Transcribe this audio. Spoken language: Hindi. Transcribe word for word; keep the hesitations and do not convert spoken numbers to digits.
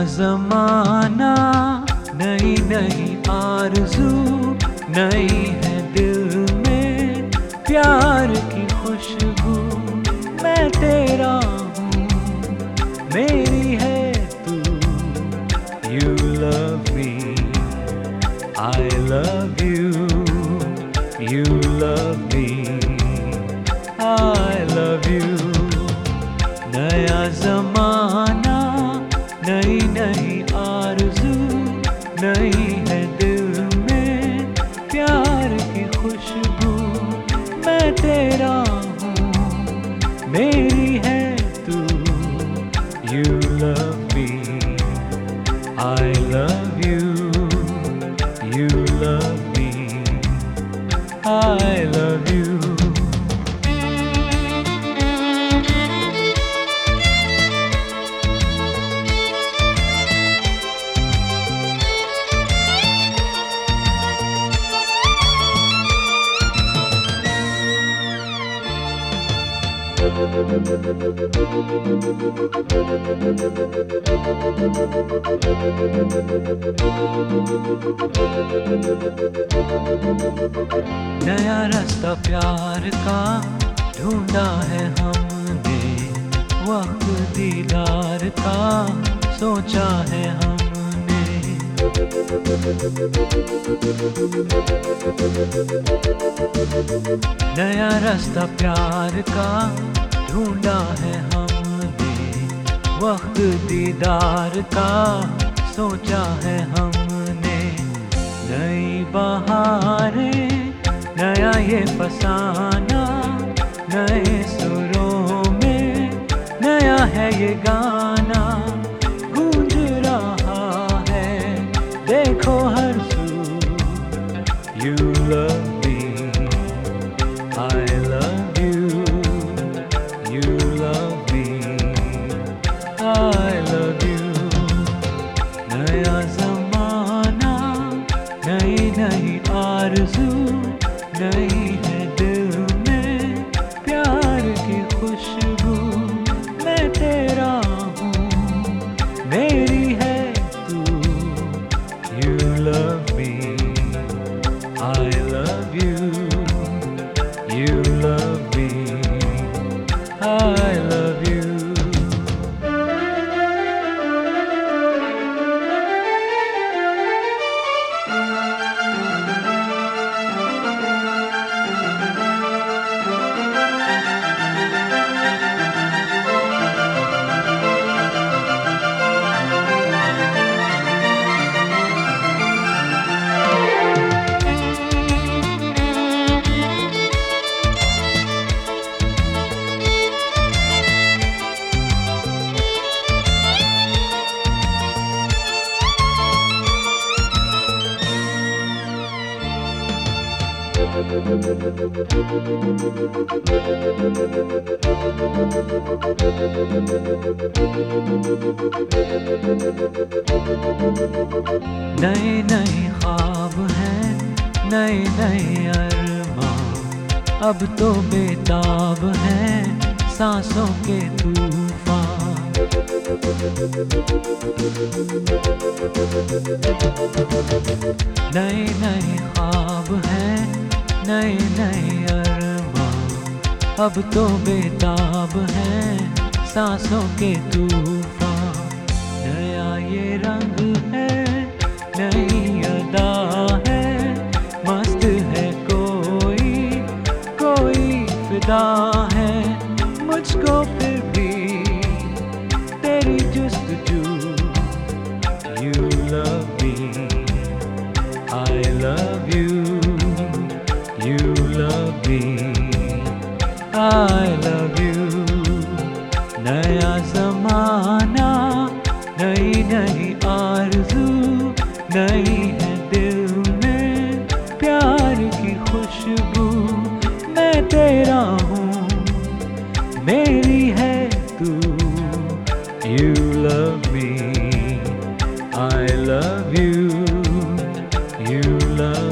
जमाना, नई नई आरज़ू, नई है दिल में प्यार की खुशबू। मैं तेरा हूँ, मेरी है तू। You love me, I love you. You love me, I love you. नया जमाना, नई नई आरज़ू, नई है दिल में प्यार की खुशबू। मैं तेरा हूँ, मेरी है तू। You love me, I love you. You love me, I love you. नया रास्ता प्यार का ढूंढा है हमने, वक्त दीदार का सोचा है हमने। नया रास्ता प्यार का ढूंढा है हमने, वक्त दीदार का सोचा है हमने। नई बहारें, नया ये फसाना, नए सुरों में नया है ये गाना। गूंज रहा है देखो हर सू। You love me, I love you. You love me, I love you. नया ज़माना, नई नई आरज़ू, नई है दिल में प्यार की खुशबू। मैं तेरा हूँ, मेरी है तू। You love me, I love you. You love me, I love you. नए नए ख्वाब हैं, नए नए अरमां, अब तो बेताब हैं सांसों के तूफान। नए नए ख्वाब हैं, नए नए अरमां, अब तो बेताब हैं सांसों के तूफान। नया ये रंग है, नई अदा है, मस्त है कोई कोई फिदा है। मुझको फिर भी तेरी जुस्तजू। You love me, I love you. You love me, I love you. नया ज़माना, नई नई आरज़ू, नई है दिल में प्यार की खुशबू। मैं तेरा हूँ, मेरी है तू। You love me, I love you. You love